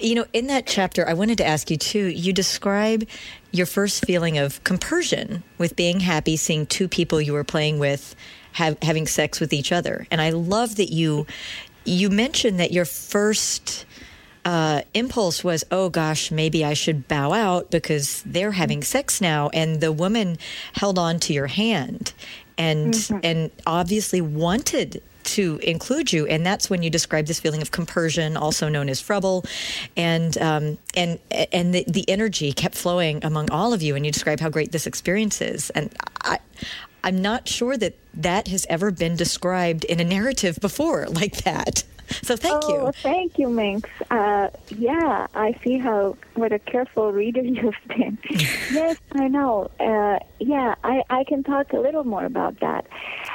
In that chapter, I wanted to ask you too, you describe your first feeling of compersion with being happy, seeing two people you were playing with having sex with each other. And I love that you mentioned that your first impulse was, oh gosh, maybe I should bow out because they're having sex now. And the woman held on to your hand and obviously wanted to include you, and that's when you describe this feeling of compersion, also known as frubble, and the energy kept flowing among all of you, and you describe how great this experience is. And I'm not sure that has ever been described in a narrative before like that. So thank you. Oh, thank you, Minx. Yeah, I see what a careful reader you've been. Yes, I know. I can talk a little more about that.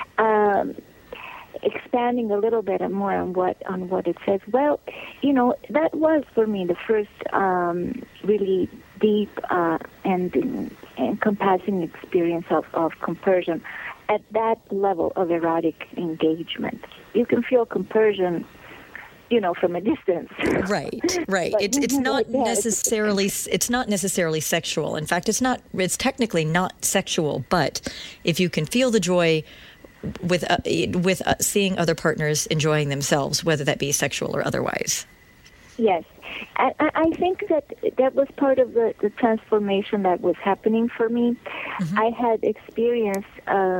Expanding a little bit more on what it says. Well, that was for me the first really deep and encompassing experience of compersion at that level of erotic engagement. You can feel compersion, from a distance. Right. It's not necessarily sexual. In fact, it's technically not sexual, but if you can feel the joy with seeing other partners enjoying themselves, whether that be sexual or otherwise. Yes. I think that was part of the transformation that was happening for me. Mm-hmm. I had experienced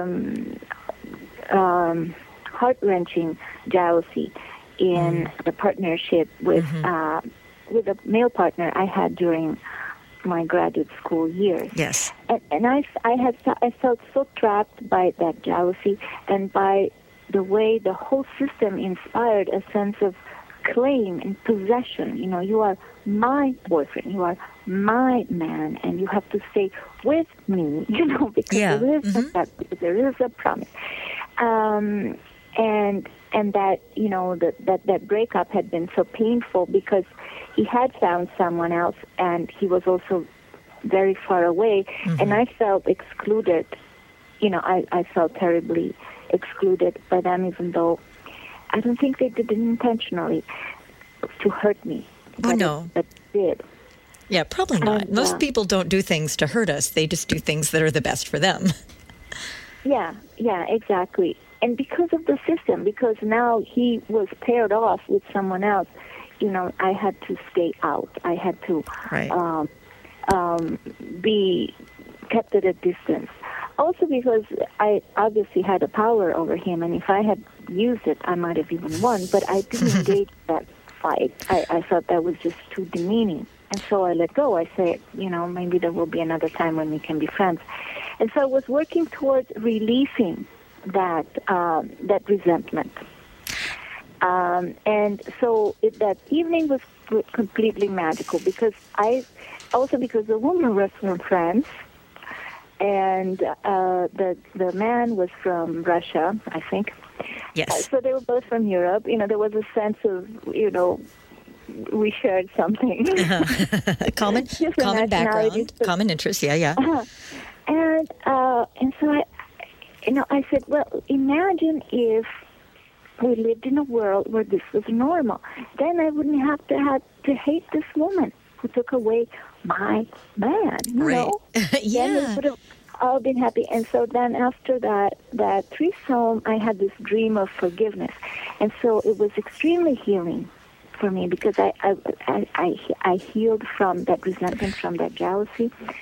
heart-wrenching jealousy in the partnership with a male partner I had during my graduate school years. Yes. And I felt so trapped by that jealousy and by the way the whole system inspired a sense of claim and possession. You are my boyfriend, you are my man, and you have to stay with me, because there is a promise. And that, that breakup had been so painful because he had found someone else and he was also very far away. Mm-hmm. And I felt excluded. I felt terribly excluded by them, even though I don't think they did it intentionally to hurt me. Oh, no. But did. Yeah, probably not. Most people don't do things to hurt us. They just do things that are the best for them. Yeah, exactly. And because of the system, because now he was paired off with someone else, I had to stay out. I had to be kept at a distance. Also because I obviously had a power over him, and if I had used it, I might have even won. But I didn't engage that fight. I thought that was just too demeaning. And so I let go. I said, maybe there will be another time when we can be friends. And so I was working towards releasing that resentment. And so that evening was completely magical because the woman was from France and the man was from Russia, I think. Yes. So they were both from Europe. There was a sense of, we shared something. Common background, common interest. Yeah. And so I said, well, imagine if we lived in a world where this was normal. Then I wouldn't have to hate this woman who took away my man, you know? Yeah. Then we would have all been happy. And so then after that threesome, I had this dream of forgiveness. And so it was extremely healing for me because I healed from that resentment, from that jealousy.